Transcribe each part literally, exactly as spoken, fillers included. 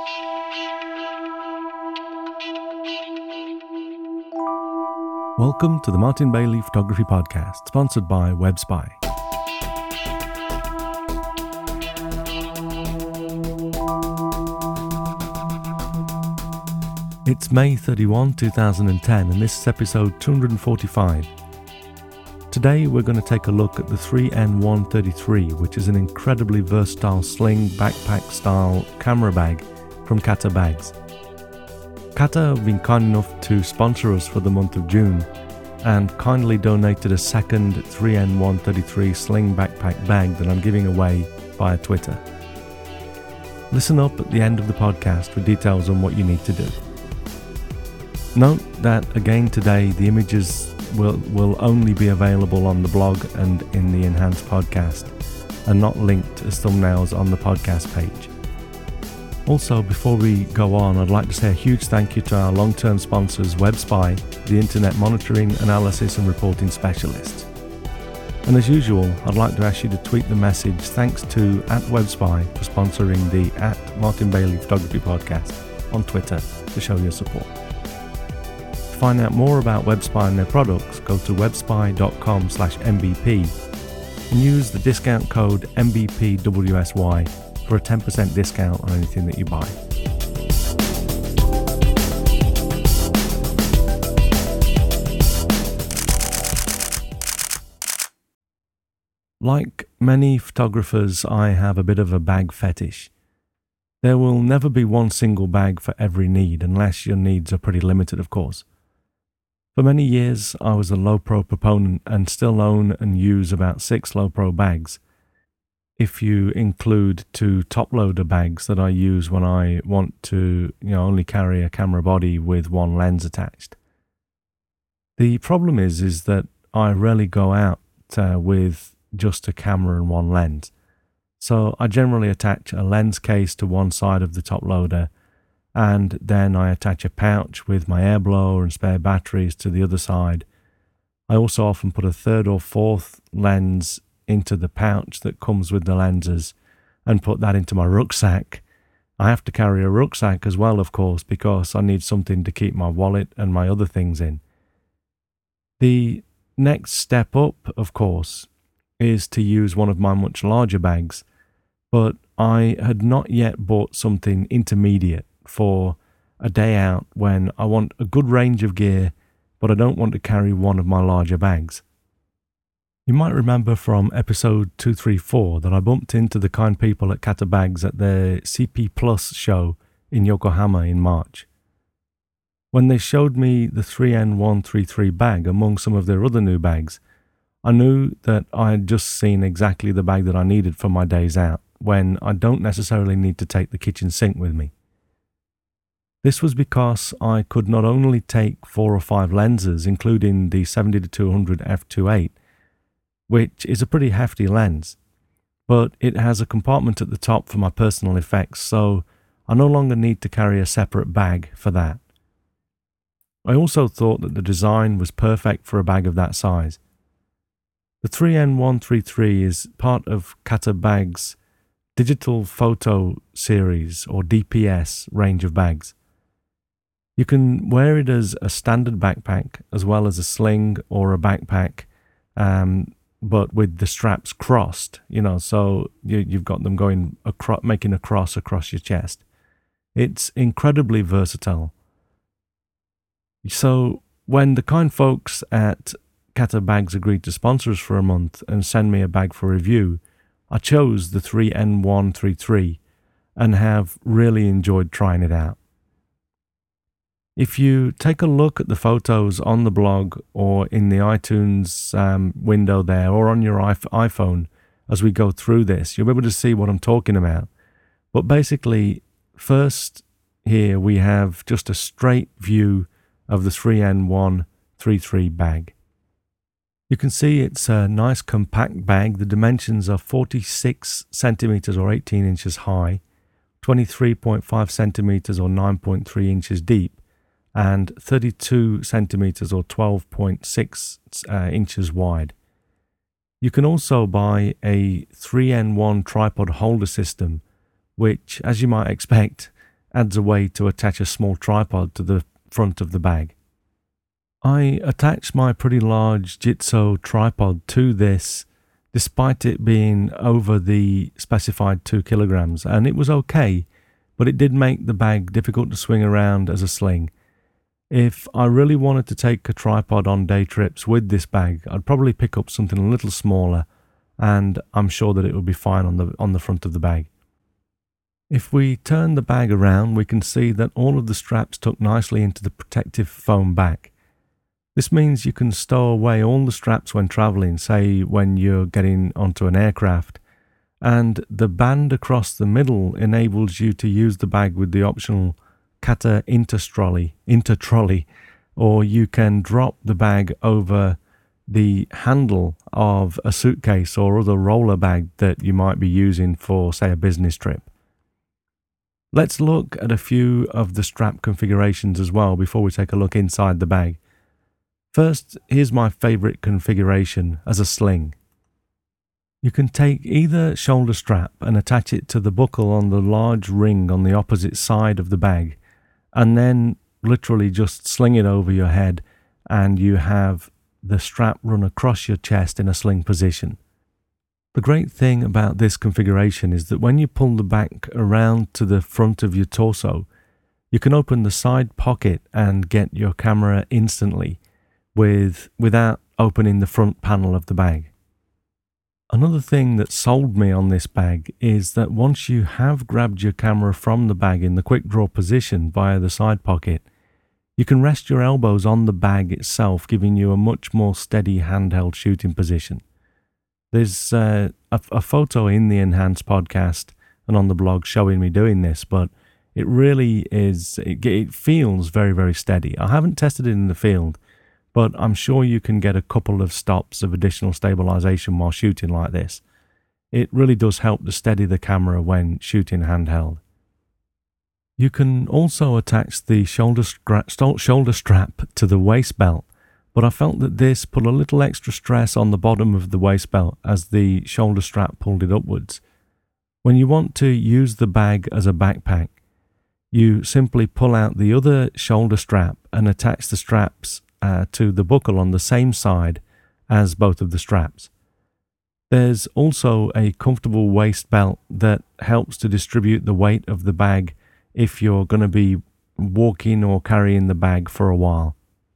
Welcome to the Martin Bailey Photography Podcast, sponsored by WebSpy. It's May thirty-first, two thousand ten, and this is episode two hundred forty-five. Today we're going to take a look at the three N one thirty-three, which is an incredibly versatile sling backpack style camera bag from Kata Bags. Kata have been kind enough to sponsor us for the month of June and kindly donated a second three N one thirty-three sling backpack bag that I'm giving away via Twitter. Listen up at the end of the podcast for details on what you need to do. Note that again today the images will, will only be available on the blog and in the enhanced podcast and not linked as thumbnails on the podcast page. Also, before we go on, I'd like to say a huge thank you to our long-term sponsors, WebSpy, the Internet Monitoring, Analysis and Reporting Specialists. And as usual, I'd like to ask you to tweet the message thanks to at WebSpy for sponsoring the at Martin Bailey Photography Podcast on Twitter to show your support. To find out more about WebSpy and their products, go to webspy.com slash mbp and use the discount code M B P W S Y for a ten percent discount on anything that you buy. Like many photographers, I have a bit of a bag fetish. There will never be one single bag for every need, unless your needs are pretty limited, of course. For many years, I was a low pro proponent and still own and use about six low pro bags, if you include two top loader bags that I use when I want to, you know, only carry a camera body with one lens attached. The problem is, is that I rarely go out uh, with just a camera and one lens. So I generally attach a lens case to one side of the top loader, and then I attach a pouch with my air blower and spare batteries to the other side. I also often put a third or fourth lens into the pouch that comes with the lenses and put that into my rucksack. I have to carry a rucksack as well, of course, because I need something to keep my wallet and my other things in. The next step up, of course, is to use one of my much larger bags, but I had not yet bought something intermediate for a day out when I want a good range of gear, but I don't want to carry one of my larger bags. You might remember from episode two thirty-four that I bumped into the kind people at Kata Bags at their C P Plus show in Yokohama in March. When they showed me the three N one thirty-three bag among some of their other new bags, I knew that I had just seen exactly the bag that I needed for my days out, when I don't necessarily need to take the kitchen sink with me. This was because I could not only take four or five lenses, including the seventy to two hundred f two point eight, which is a pretty hefty lens, but it has a compartment at the top for my personal effects, so I no longer need to carry a separate bag for that. I also thought that the design was perfect for a bag of that size. The three N one thirty-three is part of Kata Bags' Digital Photo Series, or D P S, range of bags. You can wear it as a standard backpack, as well as a sling or a backpack, um, but with the straps crossed, you know, so you, you've got them going across, making a cross across your chest. It's incredibly versatile. So when the kind folks at Kata Bags agreed to sponsor us for a month and send me a bag for review, I chose the three N one thirty-three and have really enjoyed trying it out. If you take a look at the photos on the blog or in the iTunes um, window there, or on your iPhone as we go through this, you'll be able to see what I'm talking about. But basically, first here we have just a straight view of the three N one thirty-three bag. You can see it's a nice compact bag. The dimensions are forty-six centimeters or eighteen inches high, twenty-three point five centimeters or nine point three inches deep, and thirty-two centimeters or twelve point six uh, inches wide. You can also buy a three N one tripod holder system, which, as you might expect, adds a way to attach a small tripod to the front of the bag. I attached my pretty large Jitso tripod to this despite it being over the specified two kilograms, and it was okay, but it did make the bag difficult to swing around as a sling. If I really wanted to take a tripod on day trips with this bag, I'd probably pick up something a little smaller, and I'm sure that it would be fine on the on the front of the bag. If we turn the bag around, we can see that all of the straps tuck nicely into the protective foam back. This means you can stow away all the straps when traveling, say when you're getting onto an aircraft, and the band across the middle enables you to use the bag with the optional Kata Intertrolley, Intertrolley, or you can drop the bag over the handle of a suitcase or other roller bag that you might be using for, say, a business trip. Let's look at a few of the strap configurations as well before we take a look inside the bag. First, here's my favorite configuration as a sling. You can take either shoulder strap and attach it to the buckle on the large ring on the opposite side of the bag, and then literally just sling it over your head, and you have the strap run across your chest in a sling position. The great thing about this configuration is that when you pull the back around to the front of your torso, you can open the side pocket and get your camera instantly with without opening the front panel of the bag. Another thing that sold me on this bag is that once you have grabbed your camera from the bag in the quick draw position via the side pocket, you can rest your elbows on the bag itself, giving you a much more steady handheld shooting position. There's uh, a, a photo in the Enhanced podcast and on the blog showing me doing this, but it really is, it, it feels very, very steady. I haven't tested it in the field, but I'm sure you can get a couple of stops of additional stabilization while shooting like this. It really does help to steady the camera when shooting handheld. You can also attach the shoulder, stra- shoulder strap to the waist belt, but I felt that this put a little extra stress on the bottom of the waist belt as the shoulder strap pulled it upwards. When you want to use the bag as a backpack, you simply pull out the other shoulder strap and attach the straps uh, to the buckle on the same side as both of the straps. There's also a comfortable waist belt that helps to distribute the weight of the bag if you're going to be walking or carrying the bag for a while.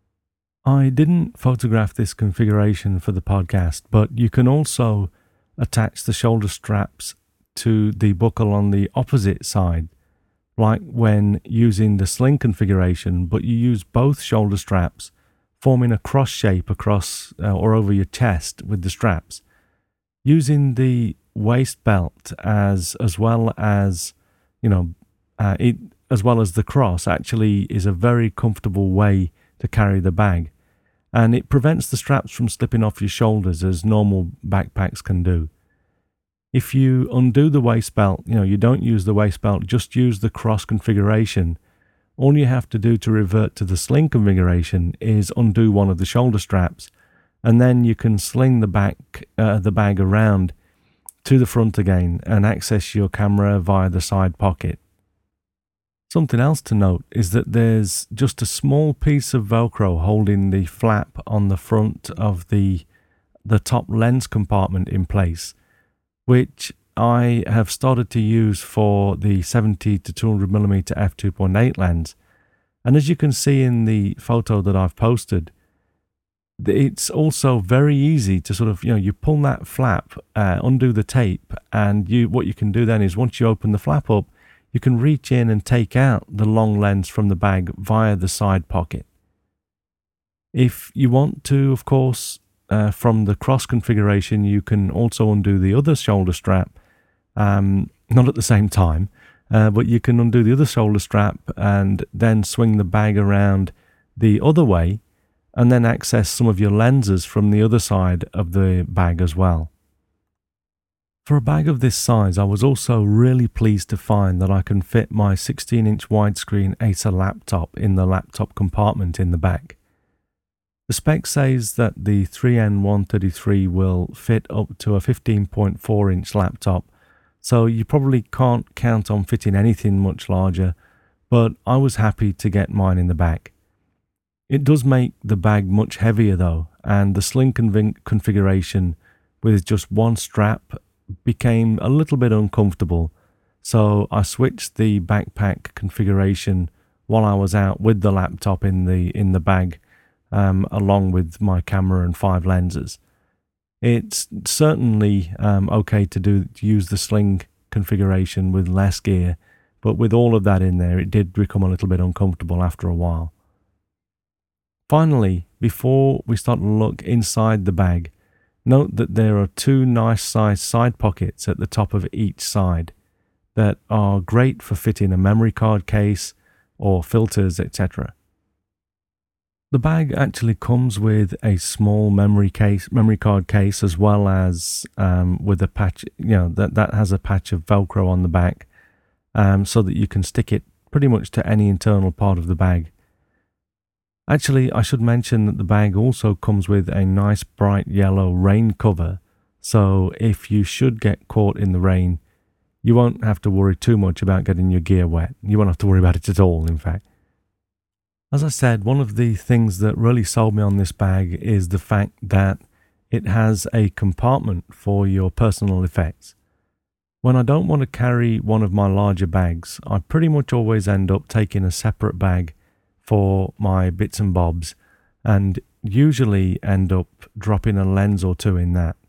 I didn't photograph this configuration for the podcast, but you can also attach the shoulder straps to the buckle on the opposite side, like when using the sling configuration, but you use both shoulder straps, forming a cross shape across uh, or over your chest with the straps. Using the waist belt as as well as, you know, uh, it as well as the cross actually is a very comfortable way to carry the bag, and it prevents the straps from slipping off your shoulders as normal backpacks can do. If you undo the waist belt, you know, you don't use the waist belt, just use the cross configuration. All you have to do to revert to the sling configuration is undo one of the shoulder straps, and then you can sling the back, uh, the bag around to the front again and access your camera via the side pocket. Something else to note is that there's just a small piece of Velcro holding the flap on the front of the the top lens compartment in place, which I have started to use for the seventy to two hundred millimeter f two point eight lens. And as you can see in the photo that I've posted, it's also very easy to sort of, you know, you pull that flap, uh, undo the tape, and you what you can do then is once you open the flap up, you can reach in and take out the long lens from the bag via the side pocket. If you want to, of course, uh, from the cross configuration, you can also undo the other shoulder strap, um, not at the same time, uh, but you can undo the other shoulder strap and then swing the bag around the other way and then access some of your lenses from the other side of the bag as well. For a bag of this size, I was also really pleased to find that I can fit my sixteen inch widescreen Acer laptop in the laptop compartment in the back. The spec says that the three N one thirty-three will fit up to a fifteen point four inch laptop, so you probably can't count on fitting anything much larger, but I was happy to get mine in the back. It does make the bag much heavier though, and the sling conv- configuration with just one strap became a little bit uncomfortable, so I switched the backpack configuration while I was out with the laptop in the in the bag, um, along with my camera and five lenses. It's certainly um, okay to do to use the sling configuration with less gear, but with all of that in there, it did become a little bit uncomfortable after a while. Finally, before we start to look inside the bag, note that there are two nice sized side pockets at the top of each side that are great for fitting a memory card case or filters, et cetera. The bag actually comes with a small memory case, memory card case, as well as um, with a patch, you know, that, that has a patch of Velcro on the back, um, so that you can stick it pretty much to any internal part of the bag. Actually, I should mention that the bag also comes with a nice bright yellow rain cover, so if you should get caught in the rain, you won't have to worry too much about getting your gear wet. You won't have to worry about it at all, in fact. As I said, one of the things that really sold me on this bag is the fact that it has a compartment for your personal effects. When I don't want to carry one of my larger bags, I pretty much always end up taking a separate bag for my bits and bobs, and usually end up dropping a lens or two in that.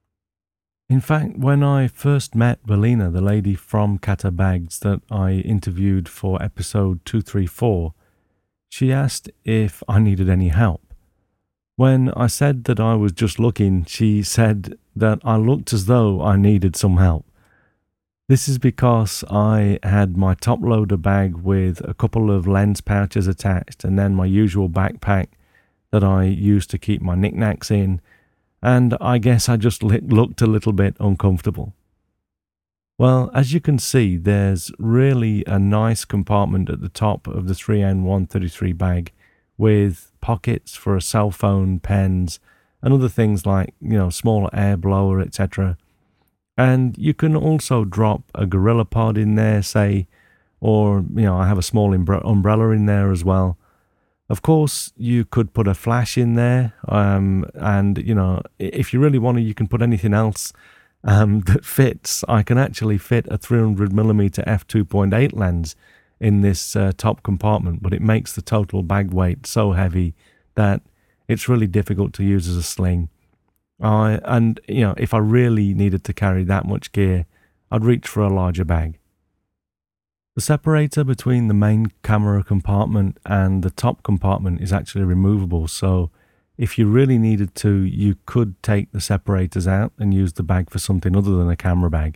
In fact, when I first met Belina, the lady from Kata Bags that I interviewed for episode two thirty-four, she asked if I needed any help. When I said that I was just looking, she said that I looked as though I needed some help. This is because I had my top loader bag with a couple of lens pouches attached, and then my usual backpack that I used to keep my knickknacks in, and I guess I just looked a little bit uncomfortable. Well, as you can see, there's really a nice compartment at the top of the three N one thirty-three bag with pockets for a cell phone, pens, and other things like, you know, smaller air blower, et cetera. And you can also drop a Gorilla Pod in there, say, or, you know, I have a small umbre- umbrella in there as well. Of course, you could put a flash in there, um, and, you know, if you really want to, you can put anything else um, that fits. I can actually fit a three hundred millimeter f two point eight lens in this uh, top compartment, but it makes the total bag weight so heavy that it's really difficult to use as a sling. Uh, and, you know, if I really needed to carry that much gear, I'd reach for a larger bag. The separator between the main camera compartment and the top compartment is actually removable, so if you really needed to, you could take the separators out and use the bag for something other than a camera bag.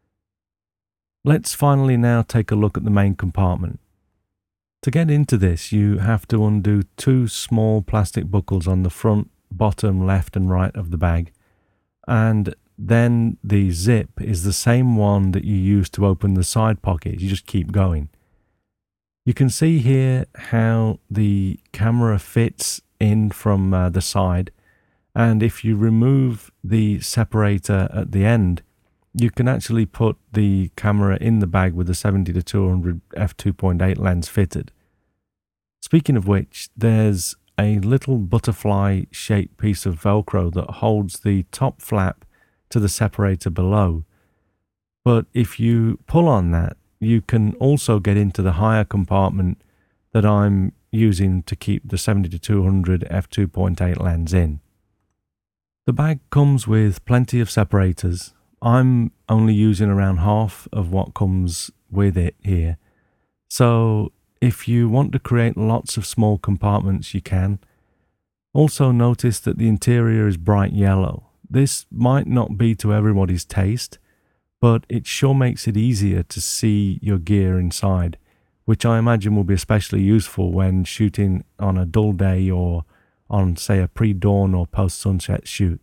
Let's finally now take a look at the main compartment. To get into this, you have to undo two small plastic buckles on the front, bottom, left and right of the bag, and then the zip is the same one that you use to open the side pockets. You just keep going. You can see here how the camera fits in from uh, the side, and if you remove the separator at the end, you can actually put the camera in the bag with the seventy to two hundred f two point eight lens fitted. Speaking of which, there's a little butterfly shaped piece of Velcro that holds the top flap to the separator below. But if you pull on that, you can also get into the higher compartment that I'm using to keep the seventy to two hundred f two point eight lens in. The bag comes with plenty of separators. I'm only using around half of what comes with it here. So if you want to create lots of small compartments, you can. Also notice that the interior is bright yellow. This might not be to everybody's taste, but it sure makes it easier to see your gear inside, which I imagine will be especially useful when shooting on a dull day or on, say, a pre-dawn or post-sunset shoot.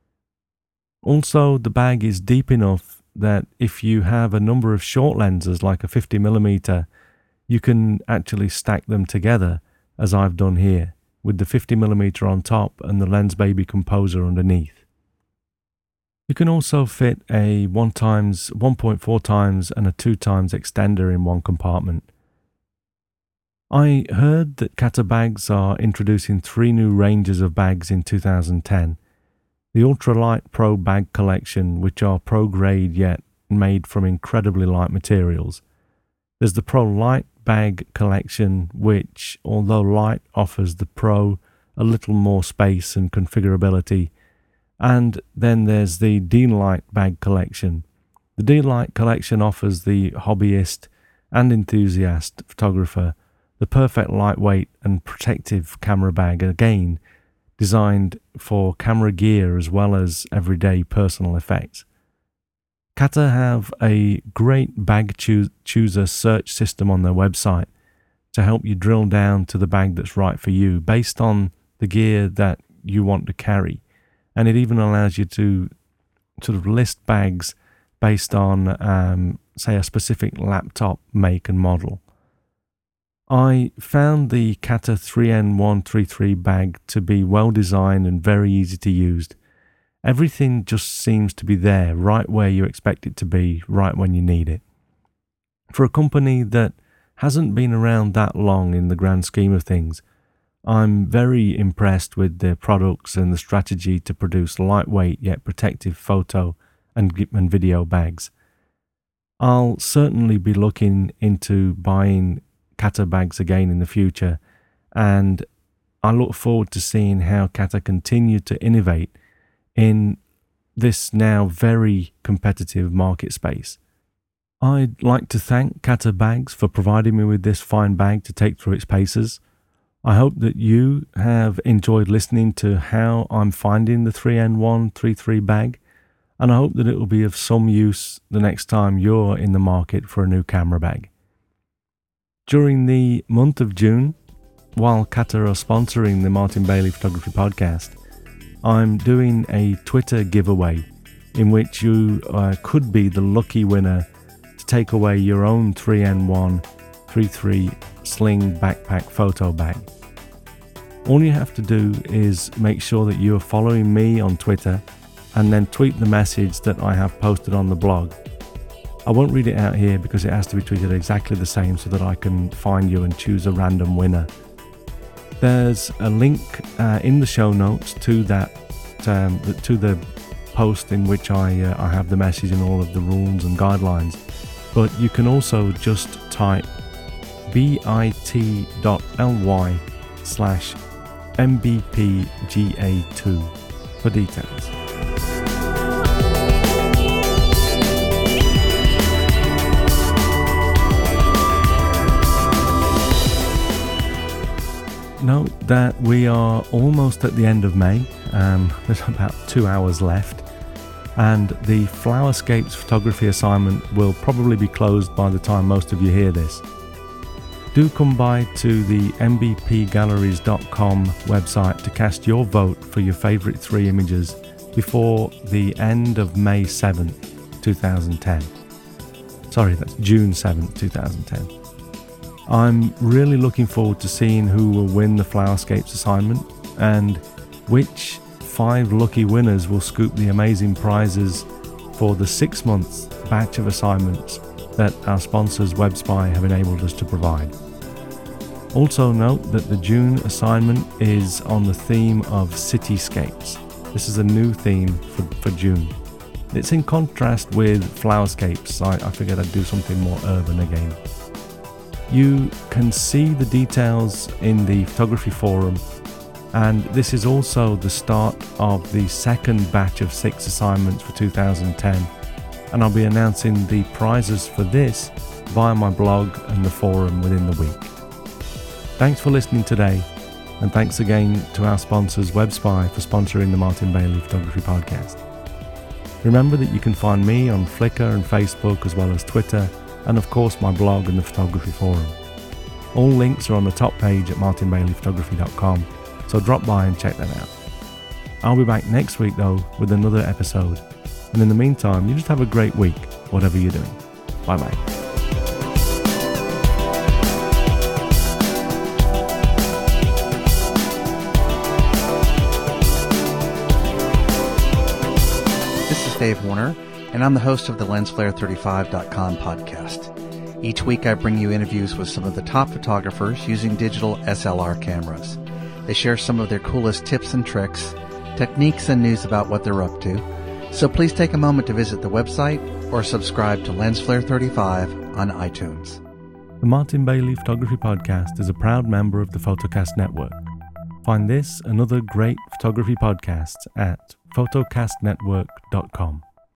Also, the bag is deep enough that if you have a number of short lenses like a fifty millimeter, you can actually stack them together, as I've done here, with the fifty millimeter on top and the Lensbaby Composer underneath. You can also fit a one times, one point four times and a two times extender in one compartment. I heard that Kata Bags are introducing three new ranges of bags in two thousand ten. The Ultralight Pro Bag Collection, which are pro grade yet made from incredibly light materials. There's the Pro Light Bag Collection, which, although light, offers the Pro a little more space and configurability. And then there's the D-Light Bag Collection. The D-Light Collection offers the hobbyist and enthusiast photographer the perfect lightweight and protective camera bag, again designed for camera gear as well as everyday personal effects. Kata have a great bag choo- chooser search system on their website to help you drill down to the bag that's right for you based on the gear that you want to carry. And it even allows you to sort of list bags based on, um, say, a specific laptop make and model. I found the Kata three N one thirty-three bag to be well designed and very easy to use. Everything just seems to be there, right where you expect it to be, right when you need it. For a company that hasn't been around that long in the grand scheme of things, I'm very impressed with their products and the strategy to produce lightweight yet protective photo and, and video bags. I'll certainly be looking into buying Kata bags again in the future, and I look forward to seeing how Kata continue to innovate in this now very competitive market space. I'd like to thank Kata Bags for providing me with this fine bag to take through its paces. I hope that you have enjoyed listening to how I'm finding the three N one thirty-three bag, and I hope that it will be of some use the next time you're in the market for a new camera bag. During the month of June, while Kata are sponsoring the Martin Bailey Photography Podcast, I'm doing a Twitter giveaway in which you uh, could be the lucky winner to take away your own three N one thirty-three Sling Backpack photo bag. All you have to do is make sure that you are following me on Twitter and then tweet the message that I have posted on the blog. I won't read it out here because it has to be tweeted exactly the same so that I can find you and choose a random winner. There's a link uh, in the show notes to that, um, to the post in which I uh, I have the message and all of the rules and guidelines. But you can also just type bit.ly slash mbpga2 for details. Note that we are almost at the end of May. Um, there's about two hours left, and the Flowerscapes photography assignment will probably be closed by the time most of you hear this. Do come by to the m b p galleries dot com website to cast your vote for your favourite three images before the end of May seventh, twenty ten. Sorry, that's June seventh, twenty ten. I'm really looking forward to seeing who will win the Flowerscapes assignment and which five lucky winners will scoop the amazing prizes for the six month batch of assignments that our sponsors WebSpy have enabled us to provide. Also note that the June assignment is on the theme of cityscapes. This is a new theme for, for June. It's in contrast with Flowerscapes. I, I figured I'd do something more urban again. You can see the details in the photography forum, and this is also the start of the second batch of six assignments for two thousand ten, and I'll be announcing the prizes for this via my blog and the forum within the week. Thanks for listening today, and thanks again to our sponsors WebSpy for sponsoring the Martin Bailey Photography Podcast. Remember that you can find me on Flickr and Facebook as well as Twitter, and of course my blog and the photography forum. All links are on the top page at martin bailey photography dot com, so drop by and check that out. I'll be back next week though with another episode, and in the meantime you just have a great week, whatever you're doing. Bye bye. This is Dave Warner, and I'm the host of the lens flare thirty-five dot com podcast. Each week I bring you interviews with some of the top photographers using digital S L R cameras. They share some of their coolest tips and tricks, techniques and news about what they're up to. So please take a moment to visit the website or subscribe to Lensflare thirty-five on iTunes. The Martin Bailey Photography Podcast is a proud member of the Photocast Network. Find this and other great photography podcasts at photocast network dot com.